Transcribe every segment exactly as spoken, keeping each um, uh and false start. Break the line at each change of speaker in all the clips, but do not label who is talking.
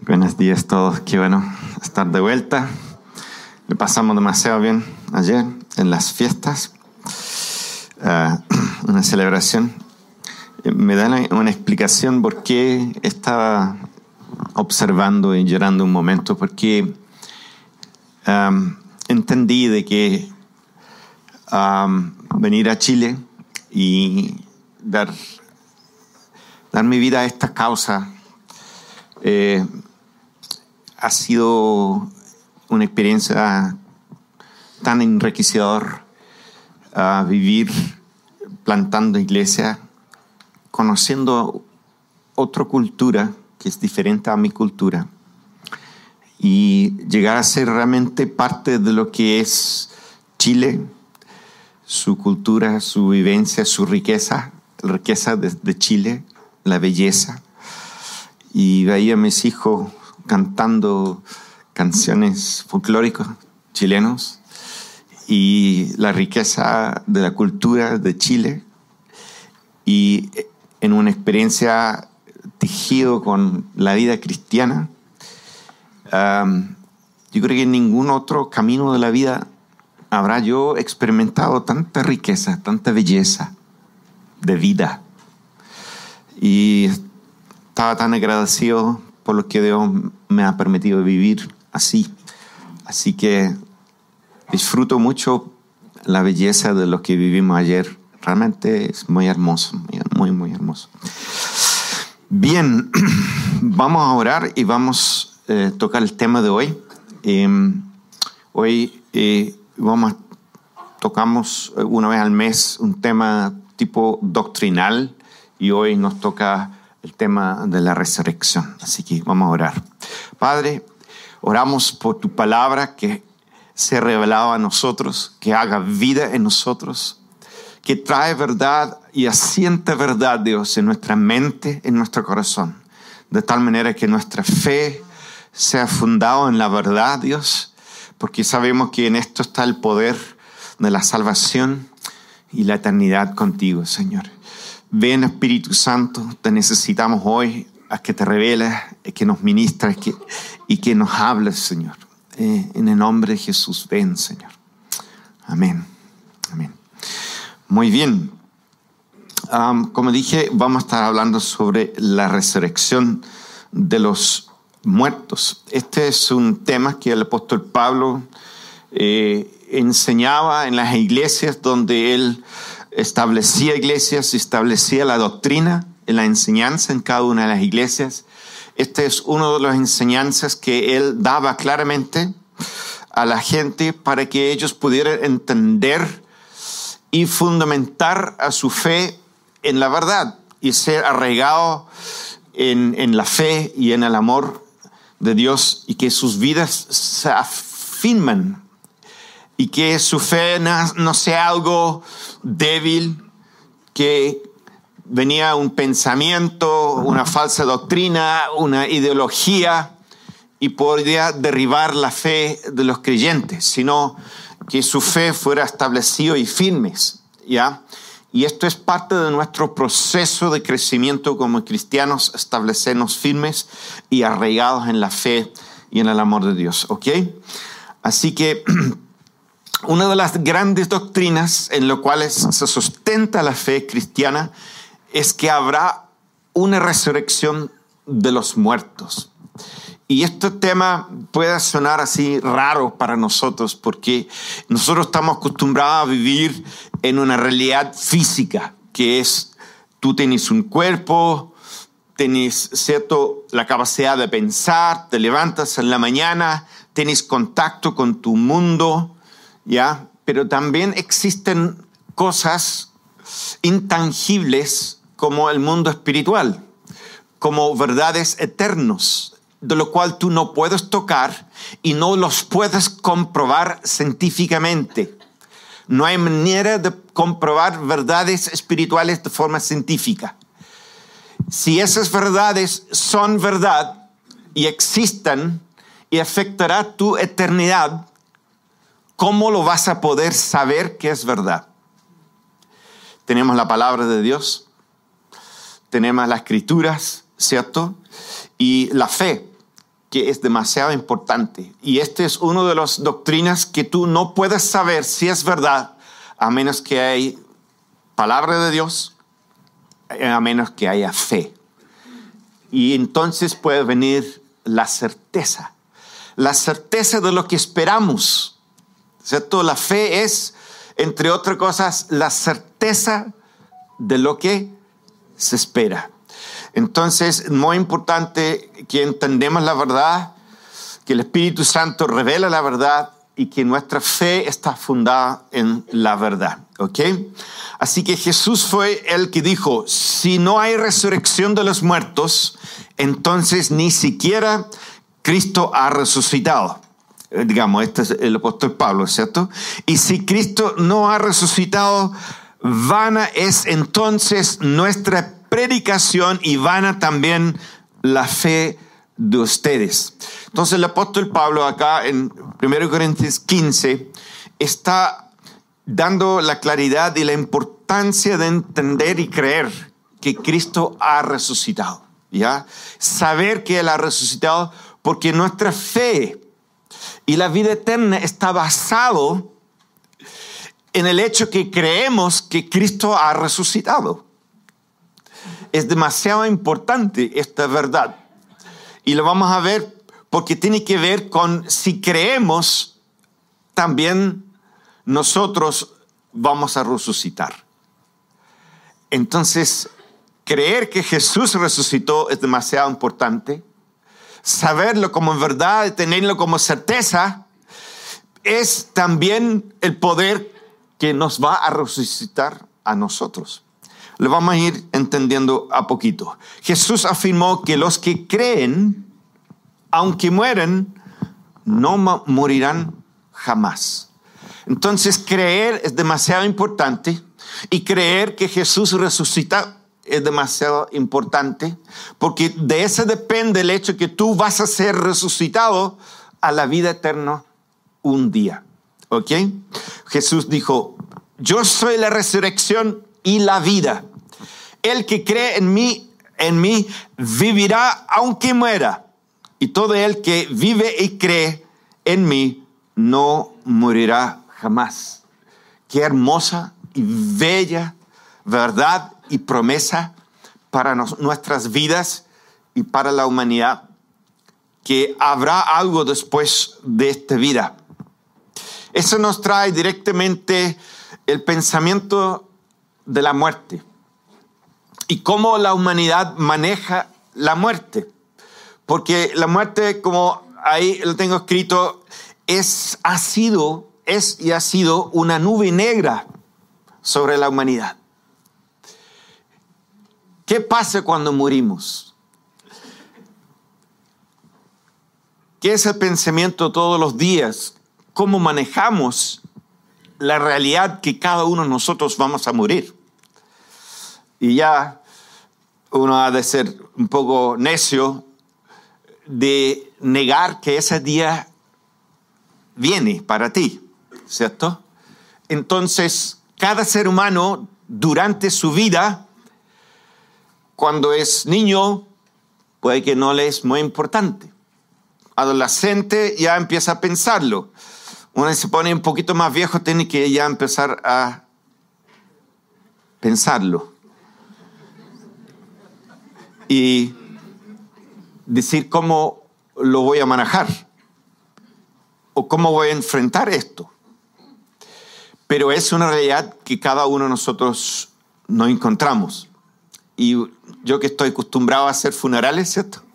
Buenos días a todos, qué bueno estar de vuelta. Le pasamos demasiado bien ayer en las fiestas, uh, una celebración. Me dan una explicación por qué estaba observando y llorando un momento, porque um, entendí de que um, venir a Chile y dar, dar mi vida a esta causa eh, ha sido una experiencia tan enriquecedora, uh, vivir plantando iglesia, conociendo otra cultura que es diferente a mi cultura y llegar a ser realmente parte de lo que es Chile, su cultura, su vivencia, su riqueza, la riqueza de, de Chile, la belleza. Y veía a mis hijos cantando canciones folclóricas chilenos y la riqueza de la cultura de Chile, y en una experiencia tejido con la vida cristiana. Um, yo creo que en ningún otro camino de la vida habrá yo experimentado tanta riqueza, tanta belleza de vida. Y estaba tan agradecido por lo que Dios me ha permitido vivir así. Así que disfruto mucho la belleza de lo que vivimos ayer. Realmente es muy hermoso, muy, muy hermoso. Bien, vamos a orar y vamos a eh, tocar el tema de hoy. Eh, hoy eh, vamos, tocamos una vez al mes un tema tipo doctrinal y hoy nos toca el tema de la resurrección. Así que vamos a orar. Padre, oramos por tu palabra que se ha revelado a nosotros, que haga vida en nosotros, que trae verdad y asienta verdad, Dios, en nuestra mente, en nuestro corazón, de tal manera que nuestra fe sea fundada en la verdad, Dios, porque sabemos que en esto está el poder de la salvación y la eternidad contigo, Señor. Ven, Espíritu Santo, te necesitamos hoy, a que te reveles, a que nos ministres que, y que nos hables, Señor. Eh, en el nombre de Jesús, ven, Señor. Amén. Amén. Muy bien. Um, como dije, vamos a estar hablando sobre la resurrección de los muertos. Este es un tema que el apóstol Pablo eh, enseñaba en las iglesias donde él establecía iglesias, establecía la doctrina, la enseñanza en cada una de las iglesias. Este es uno de las enseñanzas que él daba claramente a la gente para que ellos pudieran entender y fundamentar a su fe en la verdad y ser arraigados en, en la fe y en el amor de Dios, y que sus vidas se afirmen y que su fe no, no sea algo débil, que venía un pensamiento, una falsa doctrina, una ideología y podría derribar la fe de los creyentes, sino que su fe fuera establecida y firmes, ¿ya? Y esto es parte de nuestro proceso de crecimiento como cristianos, establecernos firmes y arraigados en la fe y en el amor de Dios, ¿ok? Así que una de las grandes doctrinas en las cuales se sustenta la fe cristiana es que habrá una resurrección de los muertos. Y este tema puede sonar así raro para nosotros porque nosotros estamos acostumbrados a vivir en una realidad física, que es, tú tienes un cuerpo, tienes, ¿cierto?, la capacidad de pensar, te levantas en la mañana, tienes contacto con tu mundo, ¿ya? Pero también existen cosas intangibles como el mundo espiritual, como verdades eternos, de lo cual tú no puedes tocar y no los puedes comprobar científicamente. No hay manera de comprobar verdades espirituales de forma científica. Si esas verdades son verdad y existen y afectará tu eternidad, ¿cómo lo vas a poder saber que es verdad? Tenemos la palabra de Dios, tenemos las escrituras, ¿cierto? Y la fe. que es demasiado importante. Y esta es una de las doctrinas que tú no puedes saber si es verdad a menos que haya palabra de Dios, a menos que haya fe. Y entonces puede venir la certeza. La certeza de lo que esperamos. ¿Cierto? La fe es, entre otras cosas, la certeza de lo que se espera. Entonces, es muy importante que entendamos la verdad, que el Espíritu Santo revela la verdad y que nuestra fe está fundada en la verdad. ¿Ok? Así que Jesús fue el que dijo, si no hay resurrección de los muertos, entonces ni siquiera Cristo ha resucitado. Digamos, este es el apóstol Pablo, ¿cierto? Y si Cristo no ha resucitado, vana es entonces nuestra predicación y vana también la fe de ustedes. Entonces el apóstol Pablo acá en primera Corintios quince está dando la claridad y la importancia de entender y creer que Cristo ha resucitado. ¿Ya? Saber que Él ha resucitado porque nuestra fe y la vida eterna está basado en el hecho que creemos que Cristo ha resucitado. Es demasiado importante esta verdad. Y lo vamos a ver porque tiene que ver con si creemos, también nosotros vamos a resucitar. Entonces, creer que Jesús resucitó es demasiado importante. Saberlo como verdad, tenerlo como certeza, es también el poder que nos va a resucitar a nosotros. Lo vamos a ir entendiendo a poquito. Jesús afirmó que los que creen, aunque mueren, no morirán jamás. Entonces, creer es demasiado importante y creer que Jesús resucita es demasiado importante porque de eso depende el hecho que tú vas a ser resucitado a la vida eterna un día. ¿Ok? Jesús dijo, yo soy la resurrección y la vida. El que cree en mí, en mí, vivirá aunque muera. Y todo el que vive y cree en mí, no morirá jamás. Qué hermosa y bella verdad y promesa para nos, nuestras vidas y para la humanidad. Que habrá algo después de esta vida. Eso nos trae directamente el pensamiento de la muerte y cómo la humanidad maneja la muerte, porque la muerte, como ahí lo tengo escrito, es, ha sido, es y ha sido una nube negra sobre la humanidad. ¿Qué pasa cuando morimos? ¿Qué es el pensamiento todos los días? ¿Cómo manejamos la realidad que cada uno de nosotros vamos a morir? Y ya uno ha de ser un poco necio de negar que ese día viene para ti, ¿cierto? Entonces, cada ser humano durante su vida, cuando es niño, puede que no le es muy importante. Adolescente ya empieza a pensarlo. Uno se pone un poquito más viejo, tiene que ya empezar a pensarlo. Y decir cómo lo voy a manejar. O cómo voy a enfrentar esto. Pero es una realidad que cada uno de nosotros nos encontramos. Y yo que estoy acostumbrado a hacer funerales, ¿cierto?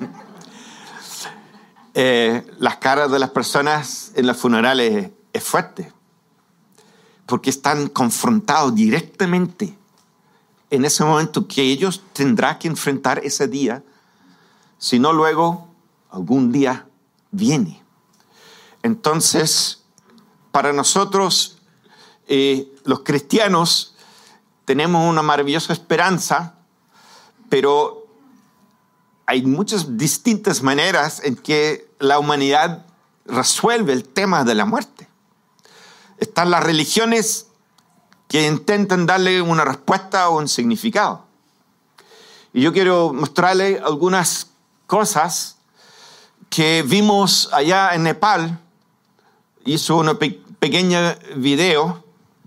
Eh, las caras de las personas en los funerales es fuerte, porque están confrontados directamente en ese momento que ellos tendrán que enfrentar ese día, si no luego algún día viene. Entonces, para nosotros, eh, los cristianos, tenemos una maravillosa esperanza, pero hay muchas distintas maneras en que la humanidad resuelve el tema de la muerte. Están las religiones que intentan darle una respuesta o un significado. Y yo quiero mostrarle algunas cosas que vimos allá en Nepal hizo una pe- pequeña video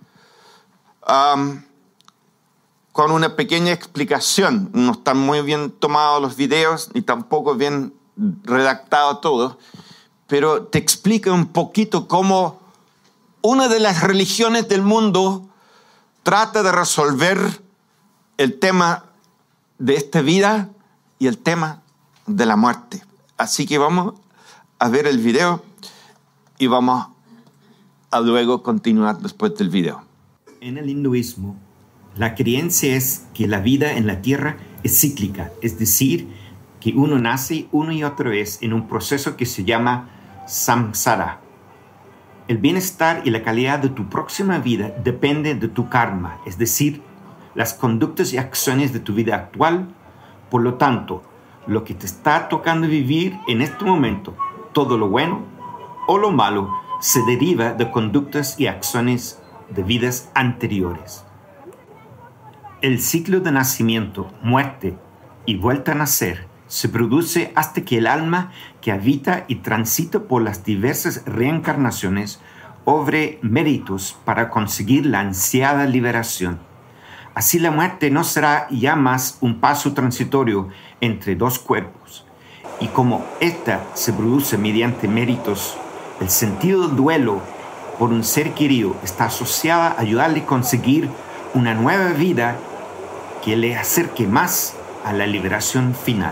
um, con una pequeña explicación. No están muy bien tomados los videos ni tampoco bien redactado todo, pero te explica un poquito cómo una de las religiones del mundo trata de resolver el tema de esta vida y el tema de la muerte. Así que vamos a ver el video y vamos a luego continuar después del video.
En el hinduismo, la creencia es que la vida en la tierra es cíclica, es decir, que uno nace una y otra vez en un proceso que se llama samsara. El bienestar y la calidad de tu próxima vida depende de tu karma, es decir, las conductas y acciones de tu vida actual. Por lo tanto, lo que te está tocando vivir en este momento, todo lo bueno o lo malo, se deriva de conductas y acciones de vidas anteriores. El ciclo de nacimiento, muerte y vuelta a nacer se produce hasta que el alma que habita y transita por las diversas reencarnaciones obre méritos para conseguir la ansiada liberación. Así la muerte no será ya más un paso transitorio entre dos cuerpos. Y como ésta se produce mediante méritos, el sentido del duelo por un ser querido está asociada a ayudarle a conseguir una nueva vida que le acerque más a la liberación final.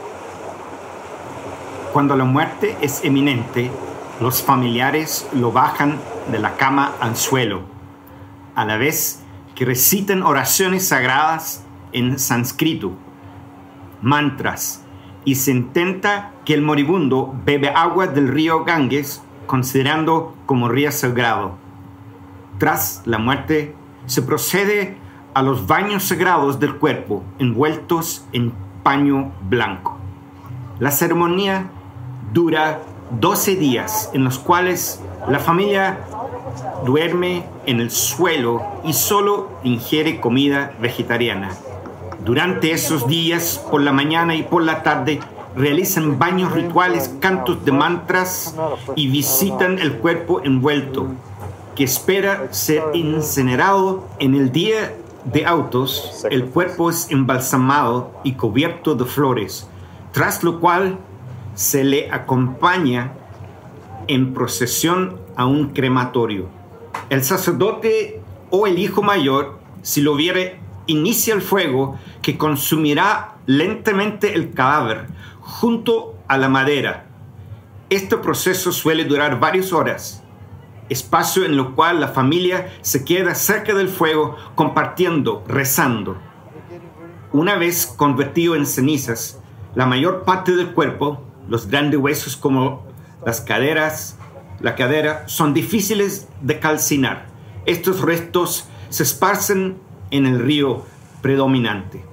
Cuando la muerte es eminente, los familiares lo bajan de la cama al suelo, a la vez que recitan oraciones sagradas en sánscrito, mantras, y se intenta que el moribundo bebe agua del río Ganges, considerando como río sagrado. Tras la muerte, se procede a los baños sagrados del cuerpo, envueltos en paño blanco. La ceremonia dura doce días, en los cuales la familia duerme en el suelo y solo ingiere comida vegetariana. Durante esos días, por la mañana y por la tarde, realizan baños rituales, cantos de mantras y visitan el cuerpo envuelto, que espera ser incinerado. En el día de autos, el cuerpo es embalsamado y cubierto de flores, tras lo cual se le acompaña en procesión a un crematorio. El sacerdote o el hijo mayor, si lo viere, inicia el fuego que consumirá lentamente el cadáver junto a la madera. Este proceso suele durar varias horas, espacio en el cual la familia se queda cerca del fuego compartiendo, rezando. Una vez convertido en cenizas, la mayor parte del cuerpo, los grandes huesos como las caderas, la cadera, son difíciles de calcinar. Estos restos se esparcen en el río predominante.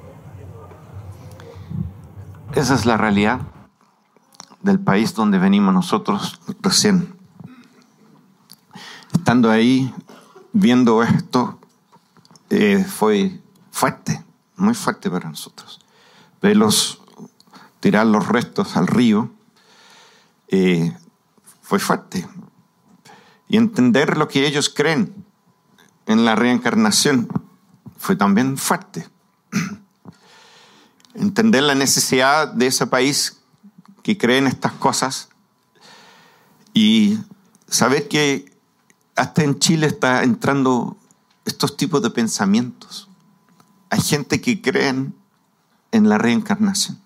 Esa es la realidad del país donde venimos nosotros recién. Estando ahí, viendo esto, eh, fue fuerte, muy fuerte para nosotros. Verlos tirar los restos al río eh, fue fuerte. Y entender lo que ellos creen en la reencarnación fue también fuerte. Entender la necesidad de ese país que cree en estas cosas y saber que hasta en Chile está entrando estos tipos de pensamientos. Hay gente que cree en la reencarnación.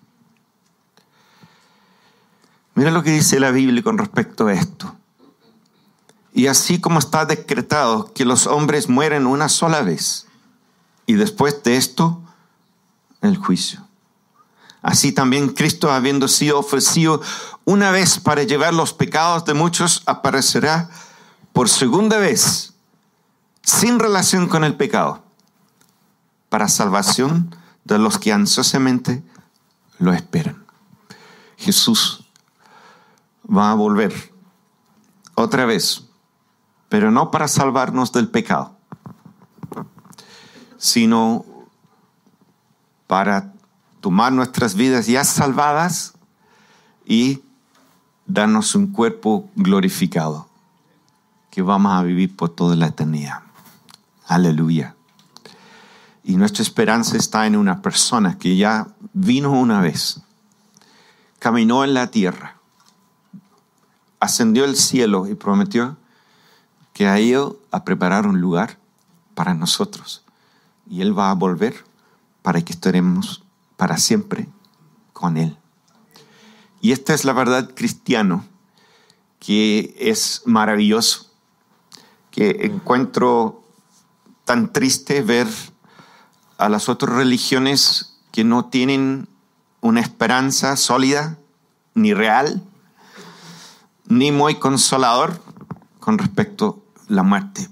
Mira lo que dice la Biblia con respecto a esto. Y así como está decretado que los hombres mueren una sola vez y después de esto el juicio. Así también Cristo, habiendo sido ofrecido una vez para llevar los pecados de muchos, aparecerá por segunda vez, sin relación con el pecado, para salvación de los que ansiosamente lo esperan. Jesús va a volver otra vez, pero no para salvarnos del pecado, sino para tomar nuestras vidas ya salvadas y darnos un cuerpo glorificado que vamos a vivir por toda la eternidad. Aleluya. Y nuestra esperanza está en una persona que ya vino una vez, caminó en la tierra, ascendió al cielo y prometió que ha ido a preparar un lugar para nosotros. Y Él va a volver para que estaremos para siempre con Él. Y esta es la verdad cristiana, que es maravilloso, que encuentro tan triste ver a las otras religiones que no tienen una esperanza sólida, ni real, ni muy consolador con respecto a la muerte.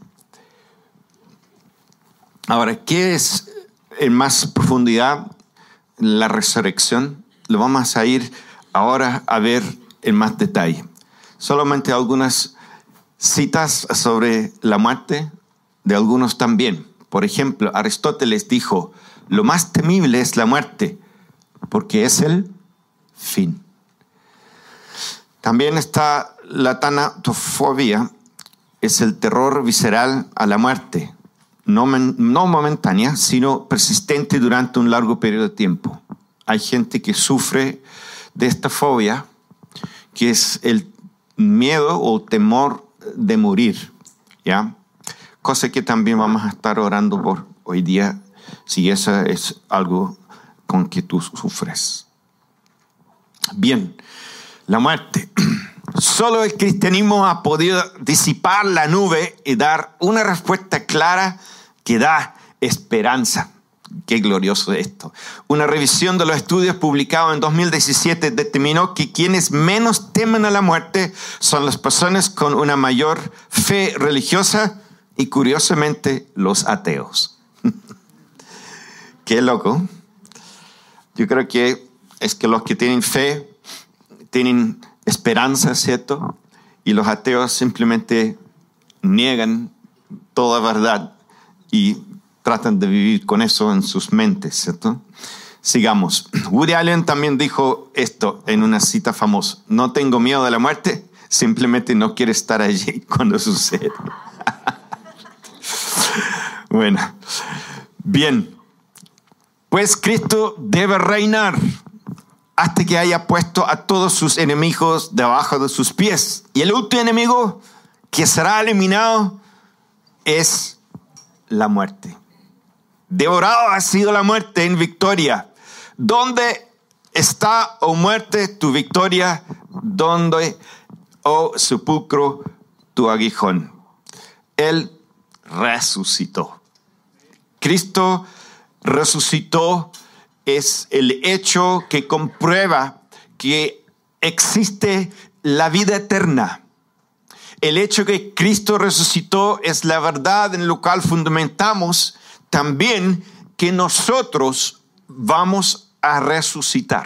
Ahora, ¿qué es en más profundidad la resurrección? Lo vamos a ir ahora a ver en más detalle. Solamente algunas citas sobre la muerte de algunos también. Por ejemplo, Aristóteles dijo: lo más temible es la muerte, porque es el fin. También está la tanatofobia, es el terror visceral a la muerte, no, no momentánea, sino persistente durante un largo periodo de tiempo. Hay gente que sufre de esta fobia, que es el miedo o temor de morir, ¿ya? Cosa que también vamos a estar orando por hoy día, si eso es algo con que tú sufres. Bien, la muerte. Solo el cristianismo ha podido disipar la nube y dar una respuesta clara que da esperanza. Qué glorioso esto. Una revisión de los estudios publicados en dos mil diecisiete determinó que quienes menos temen a la muerte son las personas con una mayor fe religiosa y, curiosamente, los ateos. Qué loco. Yo creo que es que los que tienen fe tienen esperanza, ¿cierto? Y los ateos simplemente niegan toda verdad y tratan de vivir con eso en sus mentes, ¿cierto? Sigamos. Woody Allen también dijo esto en una cita famosa: no tengo miedo de la muerte, simplemente no quiero estar allí cuando sucede. Bueno, bien. Pues Cristo debe reinar hasta que haya puesto a todos sus enemigos debajo de sus pies. Y el último enemigo que será eliminado es la muerte. Devorado ha sido la muerte en victoria. ¿Dónde está, oh muerte, tu victoria? ¿Dónde, oh sepulcro, tu aguijón? Él resucitó. Cristo resucitó es el hecho que comprueba que existe la vida eterna. El hecho que Cristo resucitó es la verdad en la cual fundamentamos también que nosotros vamos a resucitar.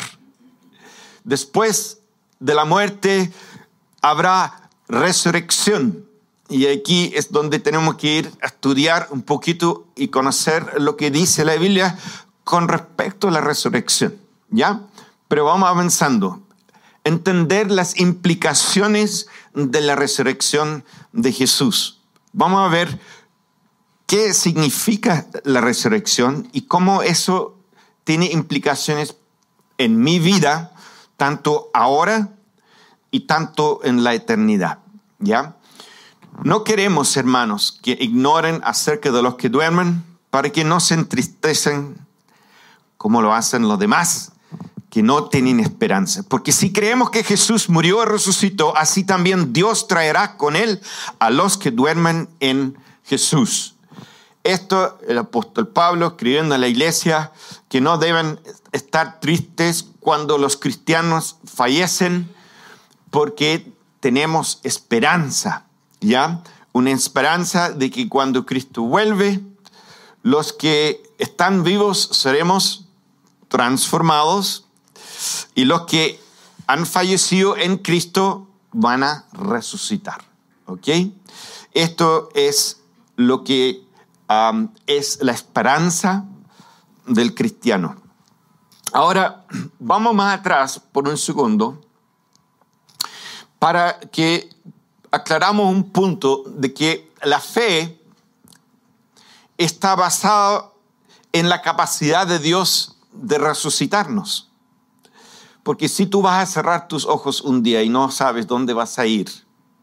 Después de la muerte habrá resurrección. Y aquí es donde tenemos que ir a estudiar un poquito y conocer lo que dice la Biblia con respecto a la resurrección, ¿ya? Pero vamos avanzando. Entender las implicaciones de la resurrección de Jesús. Vamos a ver qué significa la resurrección y cómo eso tiene implicaciones en mi vida, tanto ahora y tanto en la eternidad, ¿ya? No queremos, hermanos, que ignoren acerca de los que duermen para que no se entristecen como lo hacen los demás, que no tienen esperanza. Porque si creemos que Jesús murió y resucitó, así también Dios traerá con él a los que duermen en Jesús. Esto el apóstol Pablo escribiendo a la iglesia, que no deben estar tristes cuando los cristianos fallecen, porque tenemos esperanza, ¿ya? Una esperanza de que cuando Cristo vuelve, los que están vivos seremos transformados y los que han fallecido en Cristo van a resucitar. ¿Ok? Esto es lo que um, es la esperanza del cristiano. Ahora, vamos más atrás por un segundo. para que aclaramos un punto de que la fe está basada en la capacidad de Dios de resucitarnos. Porque si tú vas a cerrar tus ojos un día y no sabes dónde vas a ir,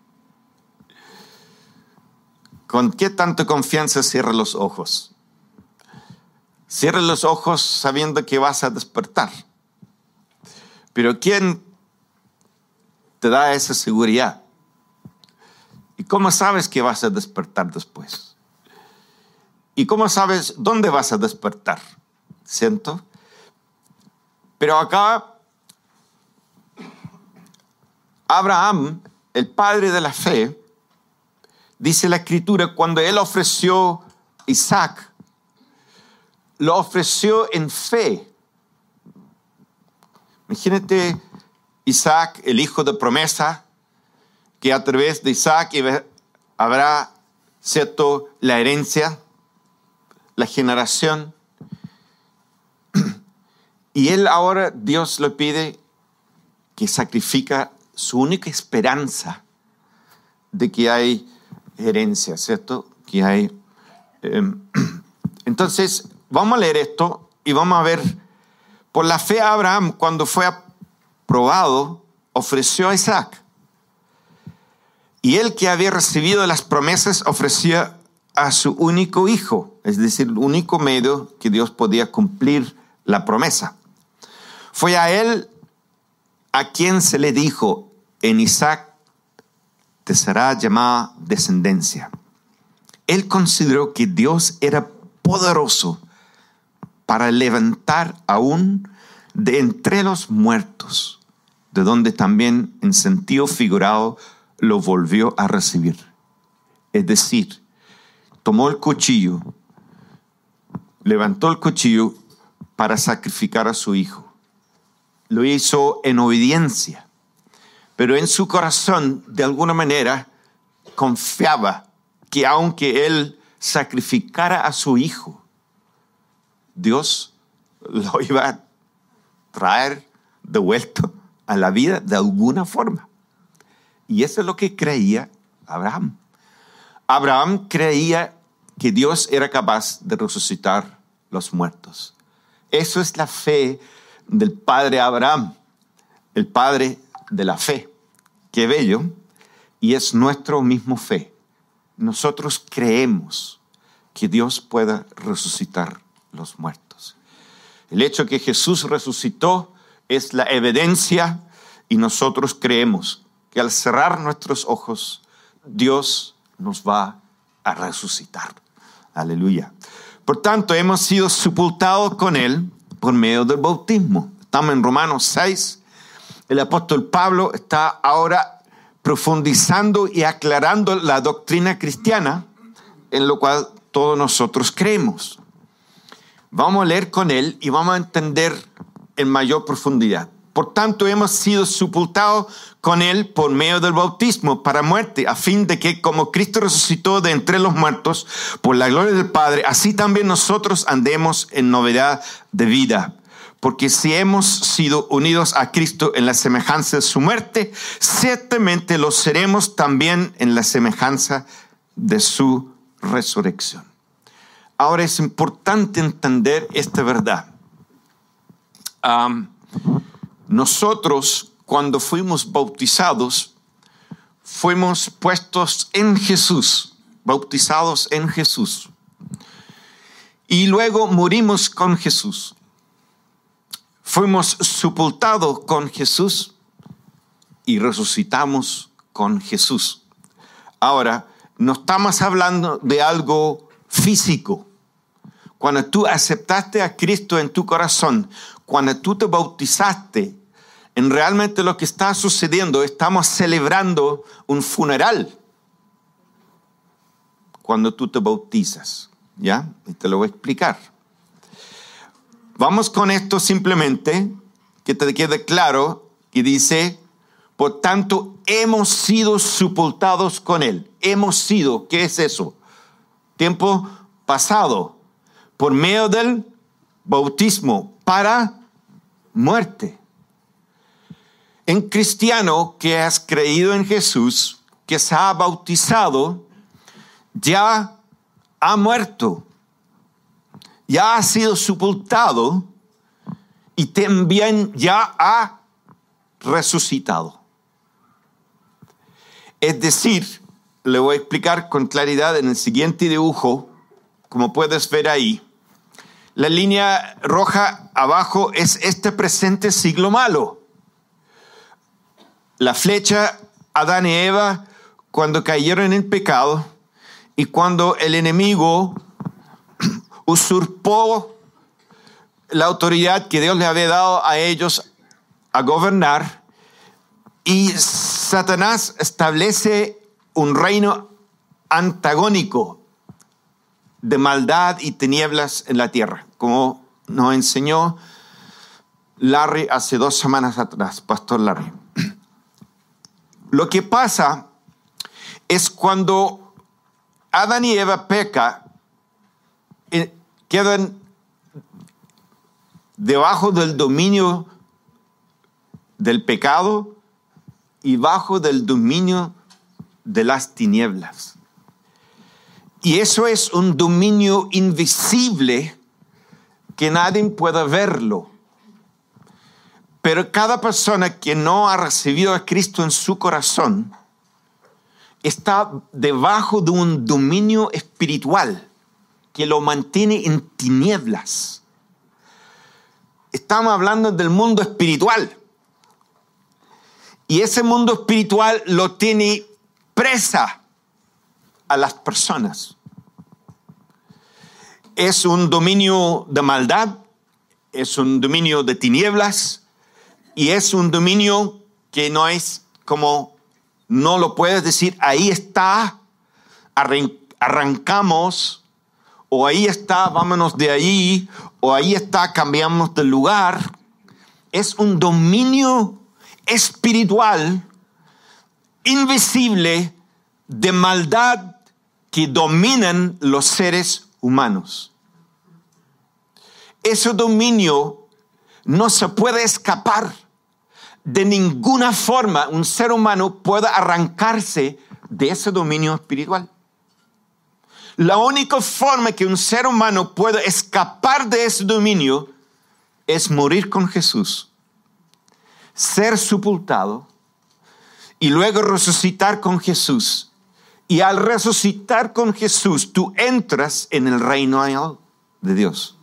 ¿con qué tanta confianza cierras los ojos? Cierras los ojos sabiendo que vas a despertar. Pero ¿quién te da esa seguridad? ¿Y cómo sabes que vas a despertar después? ¿Y cómo sabes dónde vas a despertar? ¿Siento? Pero acá, Abraham, el padre de la fe, dice la Escritura, cuando él ofreció a Isaac, lo ofreció en fe. Imagínate Isaac, el hijo de promesa, que a través de Isaac habrá, ¿cierto?, la herencia, la generación. Y él ahora, Dios le pide que sacrifica su única esperanza de que hay herencia, ¿cierto? Que hay. Eh, entonces, vamos a leer esto y vamos a ver, por la fe Abraham, cuando fue aprobado, ofreció a Isaac. Y él que había recibido las promesas ofrecía a su único hijo, es decir, el único medio que Dios podía cumplir la promesa. Fue a él a quien se le dijo, en Isaac te será llamada descendencia. Él consideró que Dios era poderoso para levantar aún de entre los muertos, de donde también en sentido figurado lo volvió a recibir. Es decir, tomó el cuchillo, levantó el cuchillo para sacrificar a su hijo. Lo hizo en obediencia, pero en su corazón, de alguna manera, confiaba que aunque él sacrificara a su hijo, Dios lo iba a traer de vuelta a la vida de alguna forma. Y eso es lo que creía Abraham. Abraham creía que Dios era capaz de resucitar los muertos. Eso es la fe del padre Abraham, el padre de la fe. Qué bello. Y es nuestra misma fe. Nosotros creemos que Dios pueda resucitar los muertos. El hecho que Jesús resucitó es la evidencia y nosotros creemos que al cerrar nuestros ojos, Dios nos va a resucitar. Aleluya. Por tanto, hemos sido sepultados con Él por medio del bautismo. Estamos en Romanos seis. El apóstol Pablo está ahora profundizando y aclarando la doctrina cristiana, en lo cual todos nosotros creemos. Vamos a leer con él y vamos a entender en mayor profundidad. Por tanto, hemos sido sepultados con él por medio del bautismo para muerte, a fin de que, como Cristo resucitó de entre los muertos por la gloria del Padre, así también nosotros andemos en novedad de vida. Porque si hemos sido unidos a Cristo en la semejanza de su muerte, ciertamente lo seremos también en la semejanza de su resurrección. Ahora es importante entender esta verdad. Um, nosotros, cuando fuimos bautizados, fuimos puestos en Jesús, bautizados en Jesús. Y luego morimos con Jesús. Fuimos sepultados con Jesús y resucitamos con Jesús. Ahora, no estamos hablando de algo físico. Cuando tú aceptaste a Cristo en tu corazón, cuando tú te bautizaste, en realmente lo que está sucediendo, estamos celebrando un funeral cuando tú te bautizas, ¿ya? Y te lo voy a explicar. Vamos con esto simplemente, que te quede claro, y dice, por tanto, hemos sido sepultados con Él. Hemos sido, ¿qué es eso? Tiempo pasado, por medio del bautismo, para muerte. Un cristiano que has creído en Jesús, que se ha bautizado, ya ha muerto, ya ha sido sepultado y también ya ha resucitado. Es decir, le voy a explicar con claridad en el siguiente dibujo, como puedes ver ahí. La línea roja abajo es este presente siglo malo. La flecha, Adán y Eva, cuando cayeron en el pecado y cuando el enemigo usurpó la autoridad que Dios le había dado a ellos a gobernar, y Satanás establece un reino antagónico de maldad y tinieblas en la tierra, como nos enseñó Larry hace dos semanas atrás, Pastor Larry. Lo que pasa es cuando Adán y Eva pecan, eh, quedan debajo del dominio del pecado y bajo del dominio de las tinieblas. Y eso es un dominio invisible que nadie puede verlo. Pero cada persona que no ha recibido a Cristo en su corazón está debajo de un dominio espiritual que lo mantiene en tinieblas. Estamos hablando del mundo espiritual. Y ese mundo espiritual lo tiene presa a las personas. Es un dominio de maldad, es un dominio de tinieblas, y es un dominio que no es como, no lo puedes decir, ahí está, arrancamos, o ahí está, vámonos de ahí, o ahí está, cambiamos de lugar. Es un dominio espiritual, invisible, de maldad que dominan los seres humanos. Ese dominio no se puede escapar. De ninguna forma un ser humano puede arrancarse de ese dominio espiritual. La única forma que un ser humano puede escapar de ese dominio es morir con Jesús, ser sepultado y luego resucitar con Jesús. Y al resucitar con Jesús, tú entras en el reino de Dios.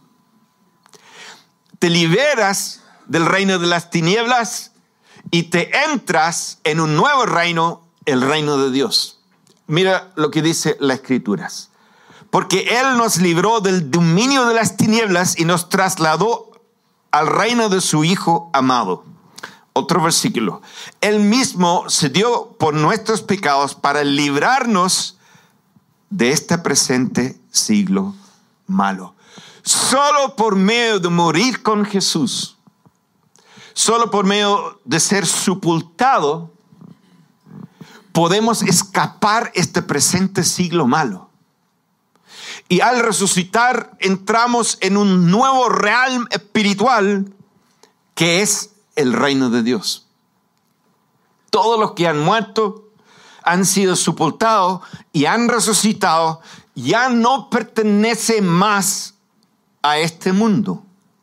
Te liberas del reino de las tinieblas y te entras en un nuevo reino, el reino de Dios. Mira lo que dice las Escrituras. Porque Él nos libró del dominio de las tinieblas y nos trasladó al reino de su Hijo amado. Otro versículo. Él mismo se dio por nuestros pecados para librarnos de este presente siglo malo. Solo por medio de morir con Jesús, solo por medio de ser sepultado, podemos escapar este presente siglo malo. Y al resucitar, entramos en un nuevo realm espiritual que es el reino de Dios. Todos los que han muerto, han sido sepultados y han resucitado, ya no pertenecen más a este mundo,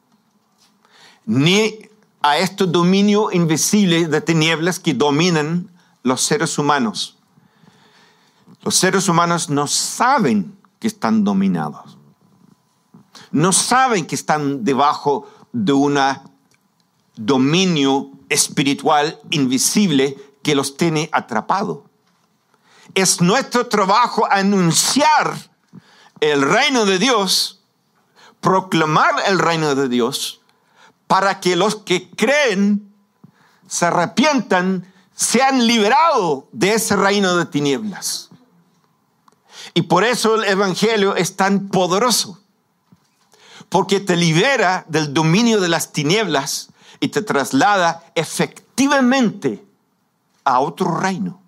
ni a este dominio invisible de tinieblas que dominan los seres humanos. Los seres humanos no saben que están dominados. No saben que están debajo de un dominio espiritual invisible que los tiene atrapados. Es nuestro trabajo anunciar el reino de Dios, proclamar el reino de Dios, para que los que creen se arrepientan, sean liberados de ese reino de tinieblas. Y por eso el evangelio es tan poderoso, porque te libera del dominio de las tinieblas y te traslada efectivamente a otro reino.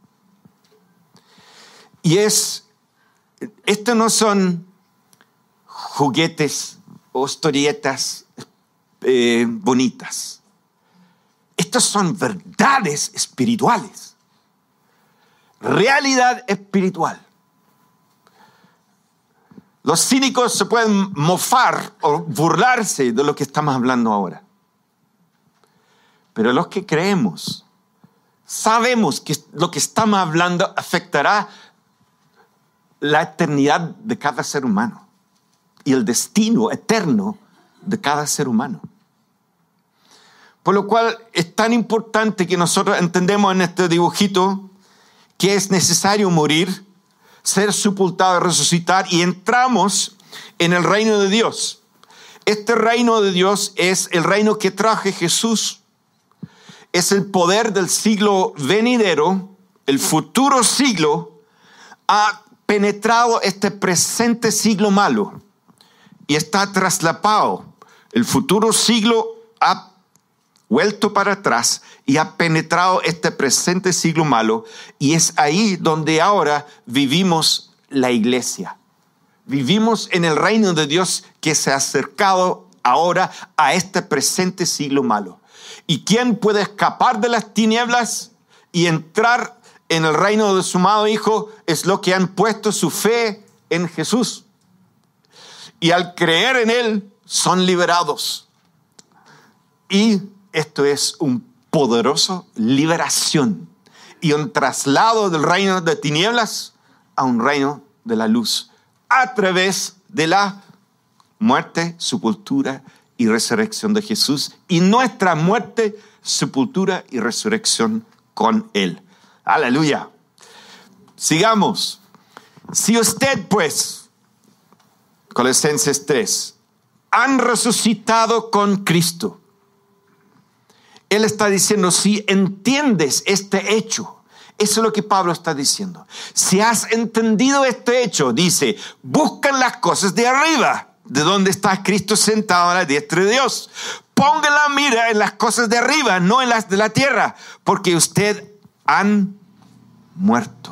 Y es, esto no son juguetes o historietas eh, bonitas. Estas son verdades espirituales. Realidad espiritual. Los cínicos se pueden mofar o burlarse de lo que estamos hablando ahora. Pero los que creemos, sabemos que lo que estamos hablando afectará la eternidad de cada ser humano y el destino eterno de cada ser humano. Por lo cual es tan importante que nosotros entendemos en este dibujito que es necesario morir, ser sepultado y resucitar, y entramos en el reino de Dios. Este reino de Dios es el reino que trajo Jesús. Es el poder del siglo venidero, el futuro siglo, ha penetrado este presente siglo malo y está traslapado. El futuro siglo ha vuelto para atrás y ha penetrado este presente siglo malo, y es ahí donde ahora vivimos la iglesia. Vivimos en el reino de Dios que se ha acercado ahora a este presente siglo malo. ¿Y quién puede escapar de las tinieblas y entrar en el reino de su amado Hijo? Es lo que han puesto su fe en Jesús. Y al creer en Él son liberados. Y esto es un poderoso liberación y un traslado del reino de tinieblas a un reino de la luz a través de la muerte, sepultura y resurrección de Jesús, y nuestra muerte, sepultura y resurrección con Él. Aleluya. Sigamos. Si usted, pues, Colosenses tres, han resucitado con Cristo. Él está diciendo, si entiendes este hecho, eso es lo que Pablo está diciendo. Si has entendido este hecho, dice, buscan las cosas de arriba, de donde está Cristo sentado a la diestra de Dios. Ponga la mira en las cosas de arriba, no en las de la tierra, porque usted han muerto.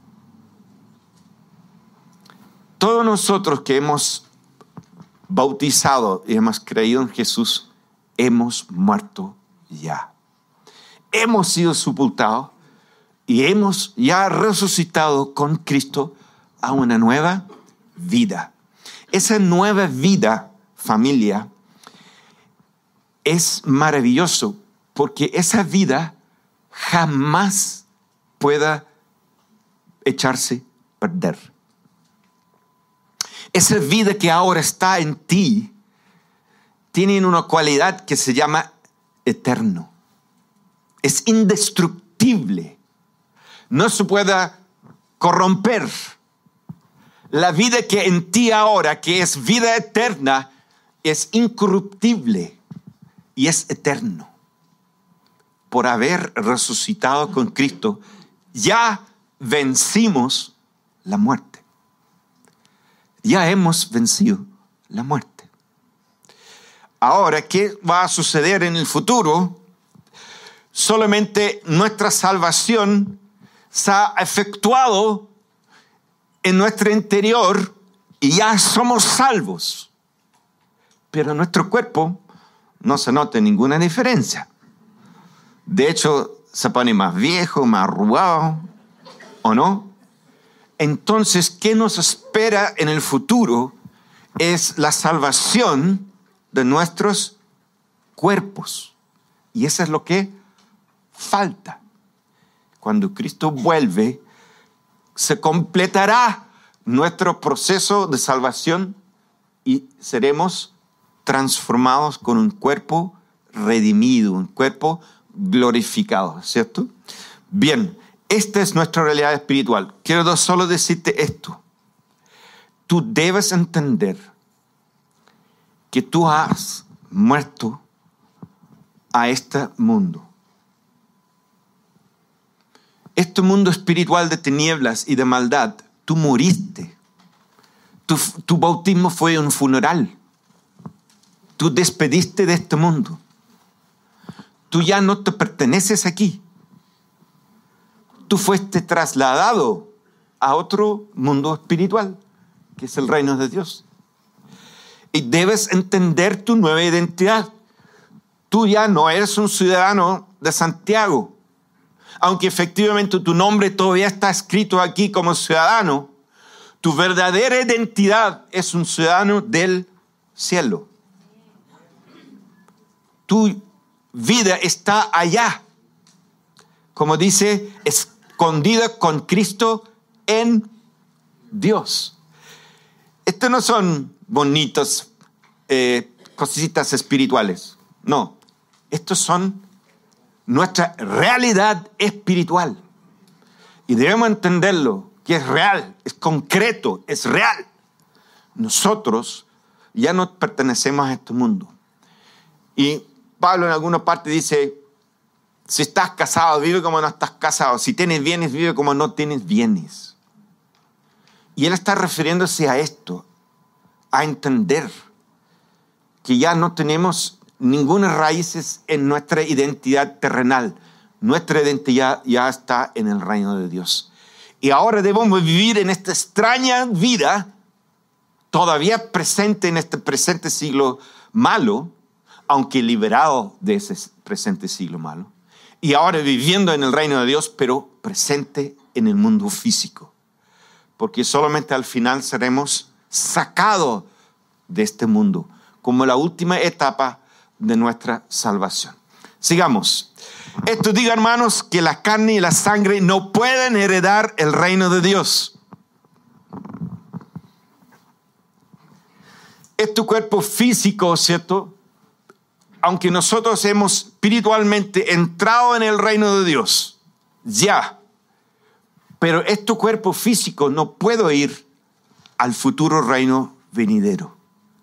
Todos nosotros que hemos bautizado y hemos creído en Jesús, hemos muerto ya. Hemos sido sepultados y hemos ya resucitado con Cristo a una nueva vida. Esa nueva vida, familia, es maravilloso porque esa vida jamás pueda echarse a perder. Esa vida que ahora está en ti tiene una cualidad que se llama eterno. Es indestructible. No se puede corromper. La vida que en ti ahora, que es vida eterna, es incorruptible y es eterno. Por haber resucitado con Cristo, ya vencimos la muerte. Ya hemos vencido la muerte. Ahora, ¿qué va a suceder en el futuro? Solamente nuestra salvación se ha efectuado en nuestro interior y ya somos salvos. Pero en nuestro cuerpo no se nota ninguna diferencia. De hecho, se pone más viejo, más arrugado, ¿o no? Entonces, ¿qué nos espera en el futuro? Es la salvación de nuestros cuerpos. Y eso es lo que falta. Cuando Cristo vuelve, se completará nuestro proceso de salvación y seremos transformados con un cuerpo redimido, un cuerpo glorificado, ¿cierto? Bien, esta es nuestra realidad espiritual. Quiero solo decirte esto. Tú debes entender que tú has muerto a este mundo. Este mundo espiritual de tinieblas y de maldad, tú moriste. Tu, tu bautismo fue un funeral. Tú despediste de este mundo. Tú ya no te perteneces aquí. Tú fuiste trasladado a otro mundo espiritual, que es el reino de Dios. Y debes entender tu nueva identidad. Tú ya no eres un ciudadano de Santiago. Aunque efectivamente tu nombre todavía está escrito aquí como ciudadano, tu verdadera identidad es un ciudadano del cielo. Tu vida está allá. Como dice, escondida con Cristo en Dios. Estos no son bonitos eh, cositas espirituales. No, estos son nuestra realidad espiritual. Y debemos entenderlo, que es real, es concreto, es real. Nosotros ya no pertenecemos a este mundo. Y Pablo en alguna parte dice, si estás casado, vive como no estás casado. Si tienes bienes, vive como no tienes bienes. Y él está refiriéndose a esto, a entender que ya no tenemos ninguna raíces en nuestra identidad terrenal. Nuestra identidad ya está en el reino de Dios. Y ahora debemos vivir en esta extraña vida, todavía presente en este presente siglo malo, aunque liberado de ese presente siglo malo. Y ahora viviendo en el reino de Dios, pero presente en el mundo físico. Porque solamente al final seremos sacados de este mundo, como la última etapa de nuestra salvación. Sigamos. Esto diga, hermanos, que la carne y la sangre no pueden heredar el reino de Dios. Este cuerpo físico, ¿cierto? Aunque nosotros hemos espiritualmente entrado en el reino de Dios, ya. Pero este cuerpo físico no puede ir al futuro reino venidero.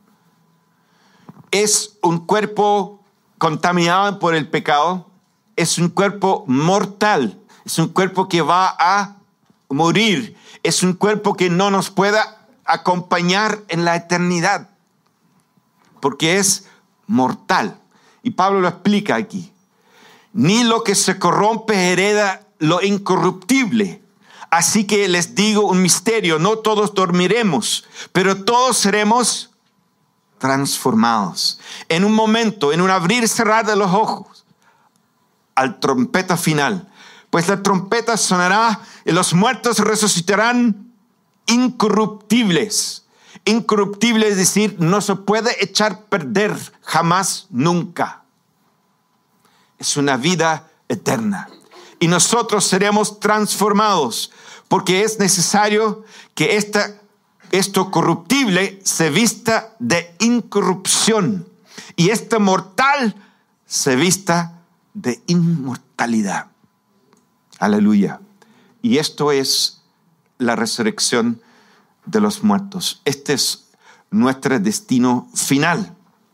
Es un cuerpo contaminado por el pecado, es un cuerpo mortal, es un cuerpo que va a morir, es un cuerpo que no nos pueda acompañar en la eternidad, porque es mortal. Y Pablo lo explica aquí. Ni lo que se corrompe hereda lo incorruptible. Así que les digo un misterio, no todos dormiremos, pero todos seremos transformados. En un momento, en un abrir y cerrar de los ojos, al trompeta final. Pues la trompeta sonará y los muertos resucitarán incorruptibles. Incorruptible es decir, no se puede echar a perder jamás, nunca. Es una vida eterna. Y nosotros seremos transformados, porque es necesario que esta, esto corruptible se vista de incorrupción y este mortal se vista de inmortalidad. Aleluya. Y esto es la resurrección de los muertos. Este es nuestro destino final.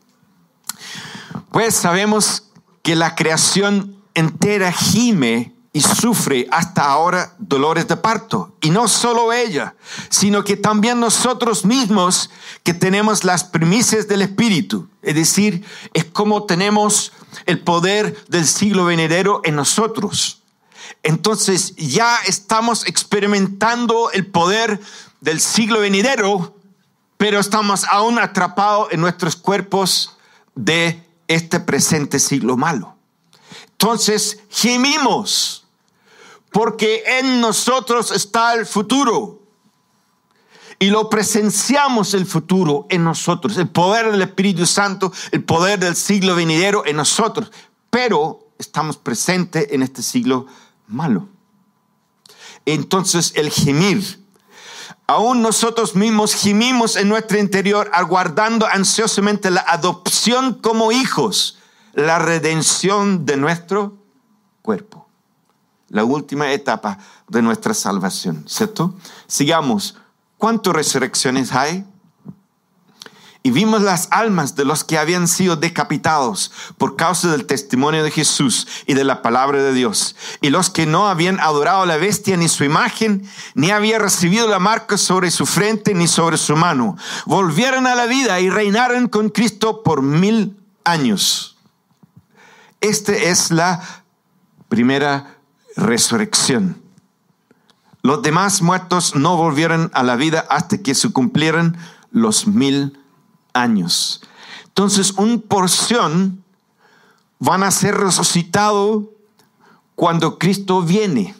Pues sabemos que la creación entera gime y sufre hasta ahora dolores de parto. Y no solo ella, sino que también nosotros mismos que tenemos las primicias del Espíritu. Es decir, es como tenemos el poder del siglo venidero en nosotros. Entonces ya estamos experimentando el poder del siglo venidero, pero estamos aún atrapados en nuestros cuerpos de este presente siglo malo. Entonces gemimos, porque en nosotros está el futuro. Y lo presenciamos el futuro en nosotros. El poder del Espíritu Santo, el poder del siglo venidero en nosotros. Pero estamos presentes en este siglo malo. Entonces el gemir. Aún nosotros mismos gemimos en nuestro interior, aguardando ansiosamente la adopción como hijos, la redención de nuestro cuerpo. La última etapa de nuestra salvación, ¿cierto? Sigamos. ¿Cuántas resurrecciones hay? Y vimos las almas de los que habían sido decapitados por causa del testimonio de Jesús y de la palabra de Dios. Y los que no habían adorado a la bestia ni su imagen, ni habían recibido la marca sobre su frente ni sobre su mano, volvieron a la vida y reinaron con Cristo por mil años. Esta es la primera resurrección. Los demás muertos no volvieron a la vida hasta que se cumplieran los mil años. Entonces, una porción van a ser resucitados cuando Cristo viene.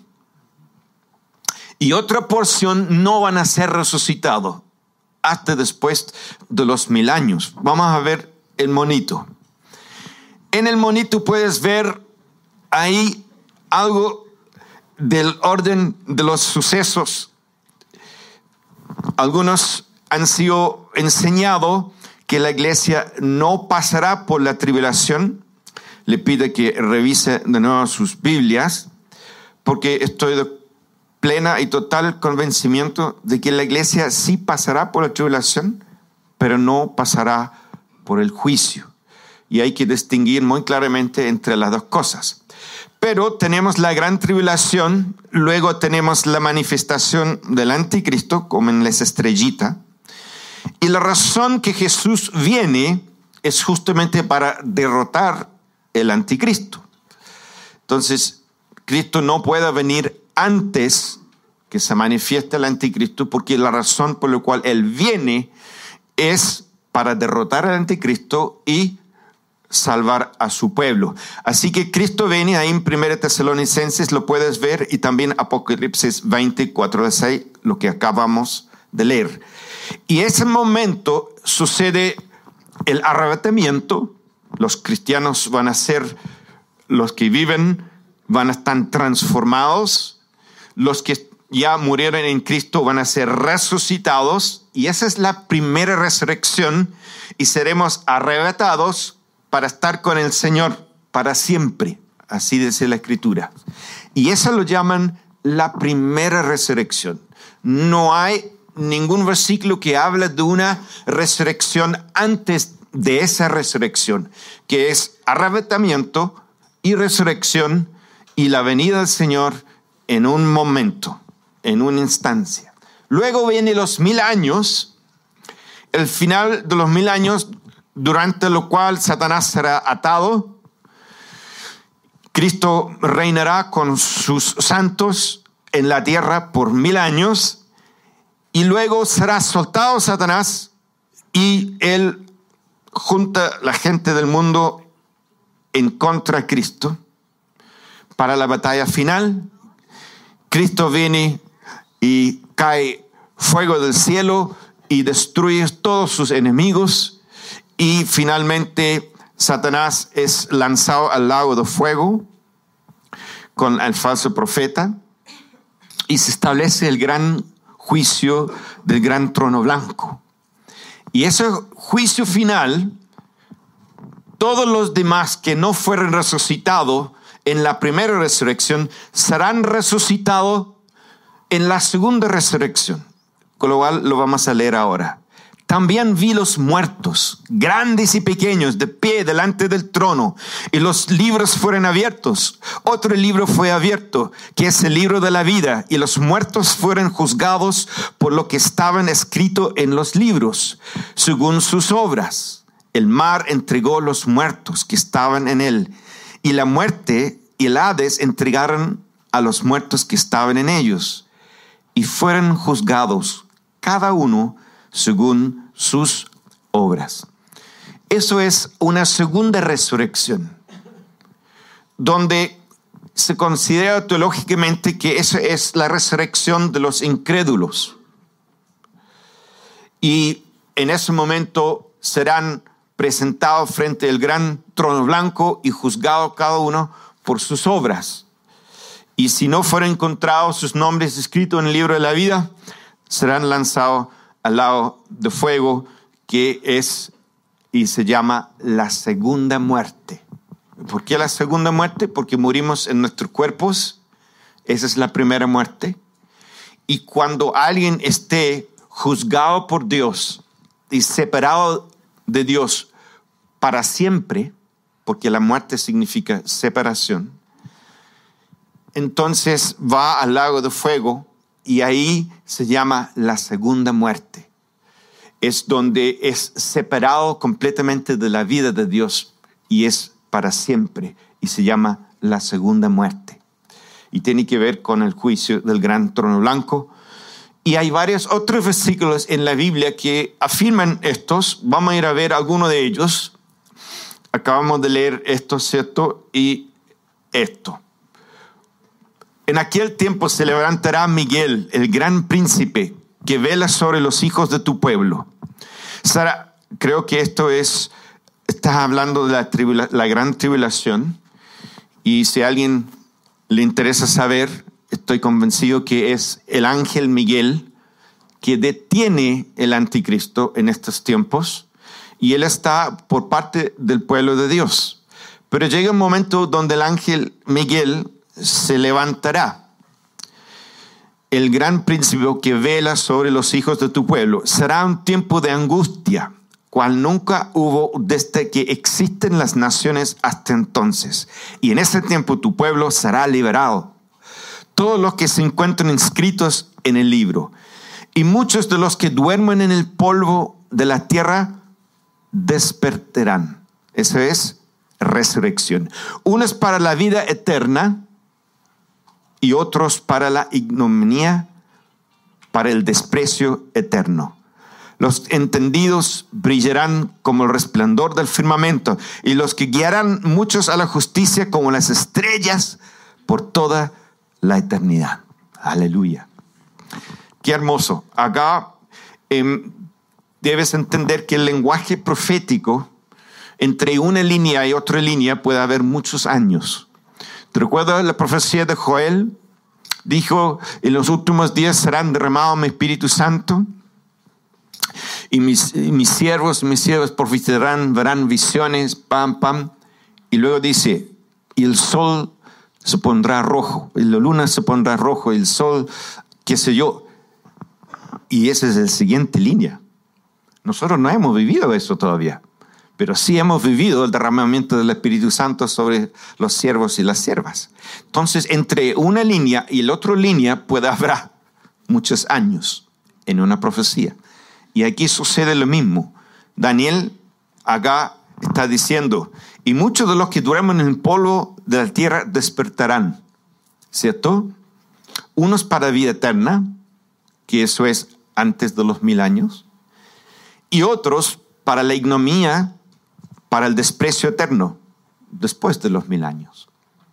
Y otra porción no van a ser resucitados hasta después de los mil años. Vamos a ver el monito. En el monito puedes ver ahí algo del orden de los sucesos. Algunos han sido enseñados que la iglesia no pasará por la tribulación. Le pido que revise de nuevo sus Biblias, porque estoy de plena y total convencimiento de que la iglesia sí pasará por la tribulación, pero no pasará por el juicio. Y hay que distinguir muy claramente entre las dos cosas. Pero tenemos la gran tribulación, luego tenemos la manifestación del anticristo, como en las estrellitas. Y la razón que Jesús viene es justamente para derrotar el anticristo. Entonces, Cristo no puede venir antes que se manifieste el anticristo, porque la razón por la cual Él viene es para derrotar al anticristo y salvar a su pueblo. Así que Cristo viene ahí en primera Tesalonicenses, lo puedes ver, y también Apocalipsis veinticuatro, seis, lo que acabamos de leer. Y ese momento sucede el arrebatamiento. Los cristianos van a ser, los que viven van a estar transformados. Los que ya murieron en Cristo van a ser resucitados. Y esa es la primera resurrección. Y seremos arrebatados para estar con el Señor para siempre. Así dice la Escritura. Y eso lo llaman la primera resurrección. No hay ningún versículo que habla de una resurrección antes de esa resurrección, que es arrebatamiento y resurrección y la venida del Señor en un momento, en una instancia. Luego vienen los mil años, el final de los mil años, durante lo cual Satanás será atado. Cristo reinará con sus santos en la tierra por mil años. Y luego será soltado Satanás y él junta la gente del mundo en contra de Cristo para la batalla final. Cristo viene y cae fuego del cielo y destruye todos sus enemigos. Y finalmente Satanás es lanzado al lago de fuego con el falso profeta. Y se establece el gran juicio del gran trono blanco. Y ese juicio final, todos los demás que no fueron resucitados en la primera resurrección serán resucitados en la segunda resurrección, con lo cual lo vamos a leer ahora. También vi los muertos, grandes y pequeños, de pie delante del trono, y los libros fueron abiertos. Otro libro fue abierto, que es el libro de la vida, y los muertos fueron juzgados por lo que estaban escrito en los libros, según sus obras. El mar entregó los muertos que estaban en él, y la muerte y el Hades entregaron a los muertos que estaban en ellos, y fueron juzgados cada uno según sus obras. Eso es una segunda resurrección, donde se considera teológicamente que esa es la resurrección de los incrédulos. Y en ese momento serán presentados frente al gran trono blanco y juzgados cada uno por sus obras. Y si no fueron encontrados sus nombres escritos en el libro de la vida, serán lanzados al lago de fuego, que es y se llama la segunda muerte. ¿Por qué la segunda muerte? Porque morimos en nuestros cuerpos. Esa es la primera muerte. Y cuando alguien esté juzgado por Dios y separado de Dios para siempre, porque la muerte significa separación, entonces va al lago de fuego. Y ahí se llama la segunda muerte. Es donde es separado completamente de la vida de Dios y es para siempre. Y se llama la segunda muerte. Y tiene que ver con el juicio del gran trono blanco. Y hay varios otros versículos en la Biblia que afirman estos. Vamos a ir a ver algunos de ellos. Acabamos de leer esto, ¿cierto? Y esto. En aquel tiempo se levantará Miguel, el gran príncipe, que vela sobre los hijos de tu pueblo. Sara, creo que esto es, estás hablando de la, tribula, la gran tribulación. Y si a alguien le interesa saber, estoy convencido que es el ángel Miguel que detiene el anticristo en estos tiempos. Y él está por parte del pueblo de Dios. Pero llega un momento donde el ángel Miguel se levantará. El gran príncipe que vela sobre los hijos de tu pueblo. Será un tiempo de angustia, cual nunca hubo desde que existen las naciones hasta entonces. Y en ese tiempo tu pueblo será liberado. Todos los que se encuentran inscritos en el libro. Y muchos de los que duermen en el polvo de la tierra despertarán. Eso es resurrección. Unos para la vida eterna y otros para la ignominia, para el desprecio eterno. Los entendidos brillarán como el resplandor del firmamento, y los que guiarán muchos a la justicia como las estrellas por toda la eternidad. Aleluya. Qué hermoso. Acá eh, debes entender que el lenguaje profético, entre una línea y otra línea puede haber muchos años. ¿Te recuerdas la profecía de Joel? Dijo, en los últimos días serán derramados mi Espíritu Santo, y mis, y mis siervos, mis siervos profetizarán, verán visiones, pam, pam. Y luego dice, y el sol se pondrá rojo, y la luna se pondrá rojo, y el sol, qué sé yo. Y esa es la siguiente línea. Nosotros no hemos vivido eso todavía, pero sí hemos vivido el derramamiento del Espíritu Santo sobre los siervos y las siervas. Entonces, entre una línea y la otra línea puede haber muchos años en una profecía. Y aquí sucede lo mismo. Daniel acá está diciendo, y muchos de los que duermen en el polvo de la tierra despertarán, ¿cierto? Unos para vida eterna, que eso es antes de los mil años, y otros para la ignominia, para el desprecio eterno, después de los mil años.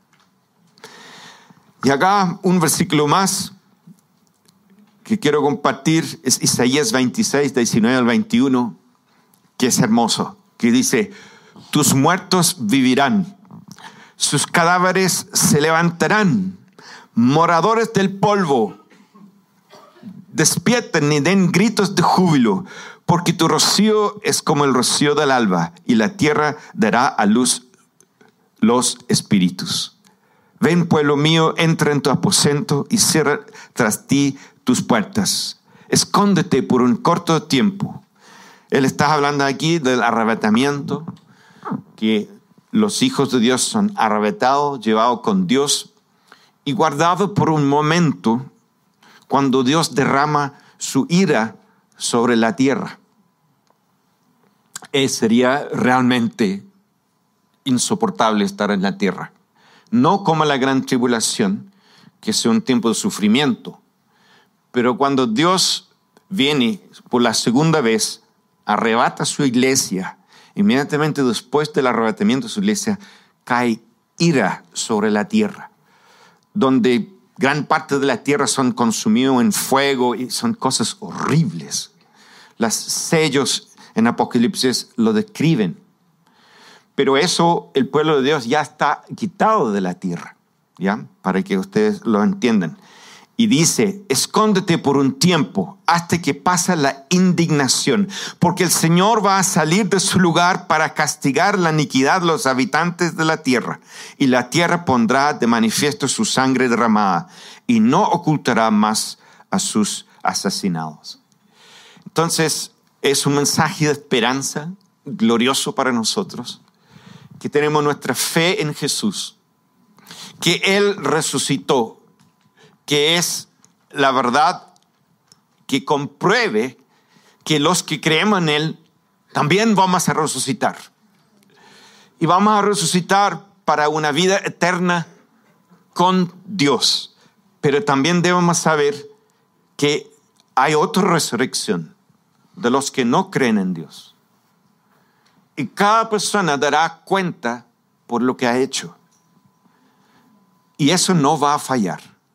Y acá un versículo más que quiero compartir es Isaías veintiséis, diecinueve al veintiuno, que es hermoso, que dice, tus muertos vivirán, sus cadáveres se levantarán, moradores del polvo, despierten y den gritos de júbilo, porque tu rocío es como el rocío del alba, y la tierra dará a luz los espíritus. Ven, pueblo mío, entra en tu aposento y cierra tras ti tus puertas. Escóndete por un corto tiempo. Él está hablando aquí del arrebatamiento, que los hijos de Dios son arrebatados, llevados con Dios y guardados por un momento cuando Dios derrama su ira sobre la tierra. Eh, sería realmente insoportable estar en la tierra. No como la gran tribulación, que es un tiempo de sufrimiento. Pero cuando Dios viene por la segunda vez, arrebata su iglesia, inmediatamente después del arrebatamiento de su iglesia, cae ira sobre la tierra, donde gran parte de la tierra son consumidos en fuego y son cosas horribles. Los sellos en Apocalipsis lo describen. Pero eso el pueblo de Dios ya está quitado de la tierra, ¿ya? Para que ustedes lo entiendan. Y dice, escóndete por un tiempo hasta que pase la indignación, porque el Señor va a salir de su lugar para castigar la iniquidad de los habitantes de la tierra. Y la tierra pondrá de manifiesto su sangre derramada y no ocultará más a sus asesinados. Entonces, es un mensaje de esperanza glorioso para nosotros, que tenemos nuestra fe en Jesús, que Él resucitó, que es la verdad que compruebe que los que creemos en Él también vamos a resucitar. Y vamos a resucitar para una vida eterna con Dios. Pero también debemos saber que hay otra resurrección de los que no creen en Dios. Y cada persona dará cuenta por lo que ha hecho. Y eso no va a fallar.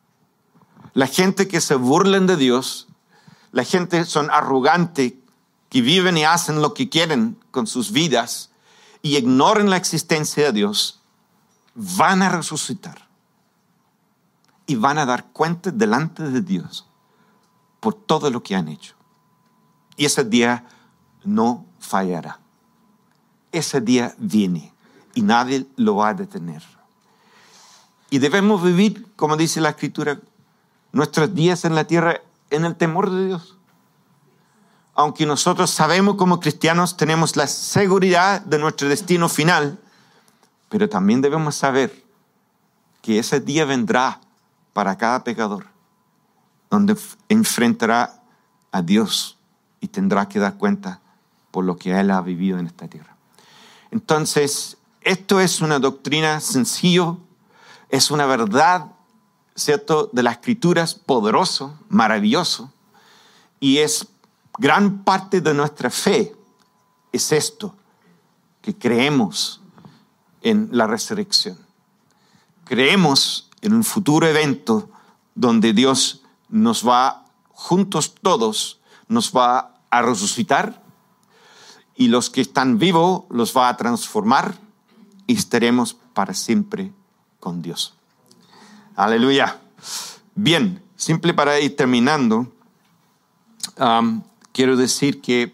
La gente que se burlan de Dios, la gente son arrogantes, que viven y hacen lo que quieren con sus vidas y ignoran la existencia de Dios, van a resucitar y van a dar cuenta delante de Dios por todo lo que han hecho. Y ese día no fallará. Ese día viene y nadie lo va a detener. Y debemos vivir, como dice la Escritura, nuestros días en la tierra en el temor de Dios. Aunque nosotros sabemos como cristianos, tenemos la seguridad de nuestro destino final, pero también debemos saber que ese día vendrá para cada pecador, donde enfrentará a Dios y tendrá que dar cuenta por lo que él ha vivido en esta tierra. Entonces, esto es una doctrina sencilla, es una verdad, ¿cierto?, de las Escrituras, poderoso, maravilloso, y es gran parte de nuestra fe, es esto, que creemos en la resurrección. Creemos en un futuro evento donde Dios nos va, juntos todos, nos va a resucitar y los que están vivos los va a transformar y estaremos para siempre con Dios. Aleluya. Bien, simple para ir terminando, um, quiero decir que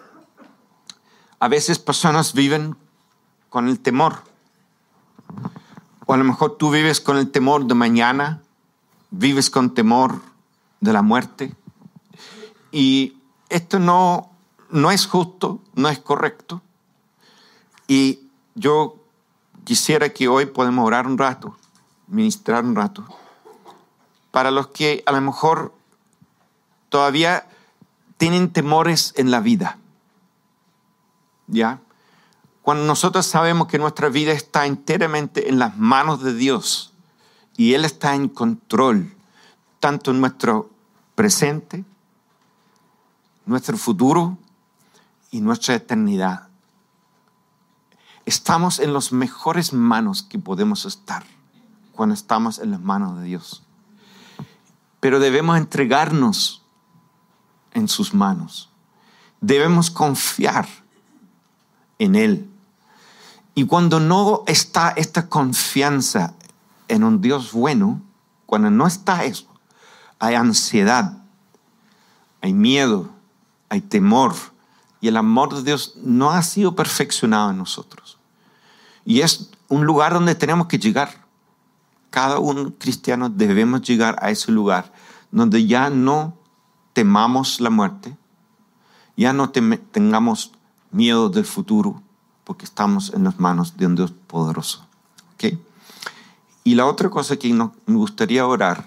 a veces personas viven con el temor. O a lo mejor tú vives con el temor de mañana, vives con temor de la muerte. Y esto no, no es justo, no es correcto. Y yo quisiera que hoy podamos orar un rato, ministrar un rato, para los que a lo mejor todavía tienen temores en la vida. ¿Ya? Cuando nosotros sabemos que nuestra vida está enteramente en las manos de Dios y Él está en control, tanto en nuestro presente, nuestro futuro y nuestra eternidad. Estamos en las mejores manos que podemos estar cuando estamos en las manos de Dios. Pero debemos entregarnos en sus manos. Debemos confiar en Él. Y cuando no está esta confianza en un Dios bueno, cuando no está eso, hay ansiedad, hay miedo, hay temor, y el amor de Dios no ha sido perfeccionado en nosotros. Y es un lugar donde tenemos que llegar. Cada uno cristiano debemos llegar a ese lugar donde ya no temamos la muerte, ya no tem- tengamos miedo del futuro, porque estamos en las manos de un Dios poderoso. ¿Okay? Y la otra cosa que no, me gustaría orar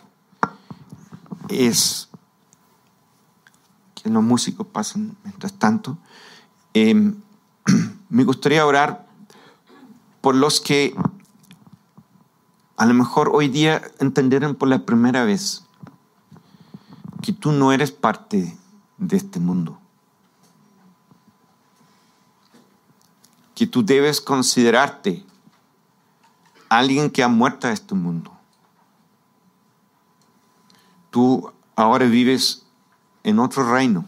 es que los músicos pasen mientras tanto. Eh, me gustaría orar por los que a lo mejor hoy día entendieron por la primera vez que tú no eres parte de este mundo. Que tú debes considerarte alguien que ha muerto a este mundo. Tú ahora vives en otro reino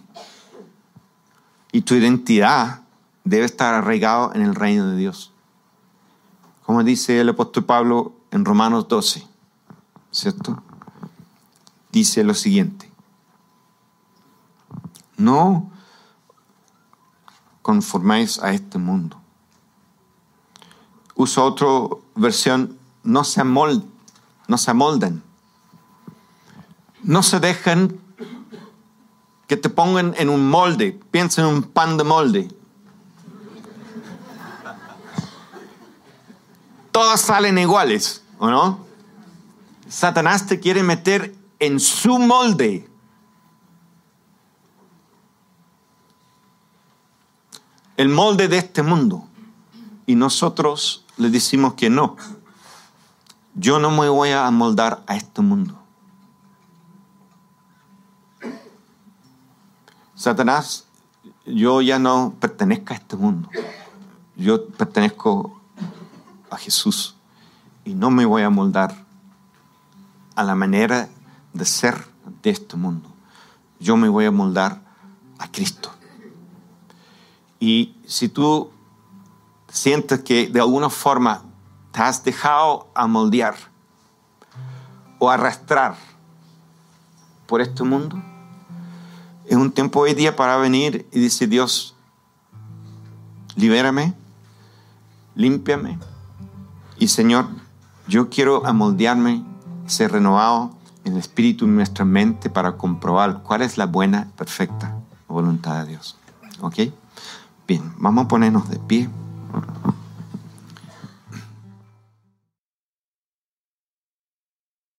y tu identidad debe estar arraigada en el reino de Dios. Como dice el apóstol Pablo en Romanos doce, ¿cierto? Dice lo siguiente: no conforméis a este mundo. Uso otra versión: no se amolden, no se amolden. No se dejen que te pongan en un molde. Piensa en un pan de molde. Todos salen iguales, ¿o no? Satanás te quiere meter en su molde. El molde de este mundo. Y nosotros le decimos que no. Yo no me voy a amoldar a este mundo. Satanás, yo ya no pertenezco a este mundo. Yo pertenezco a Jesús y no me voy a amoldar a la manera de ser de este mundo. Yo me voy a moldar a Cristo. Y si tú sientes que de alguna forma te has dejado amoldear o arrastrar por este mundo, es un tiempo hoy día para venir y decir: Dios, libérame, límpiame, y Señor, yo quiero amoldearme, ser renovado en el espíritu y en nuestra mente para comprobar cuál es la buena, perfecta voluntad de Dios. ¿Ok? Bien, vamos a ponernos de pie.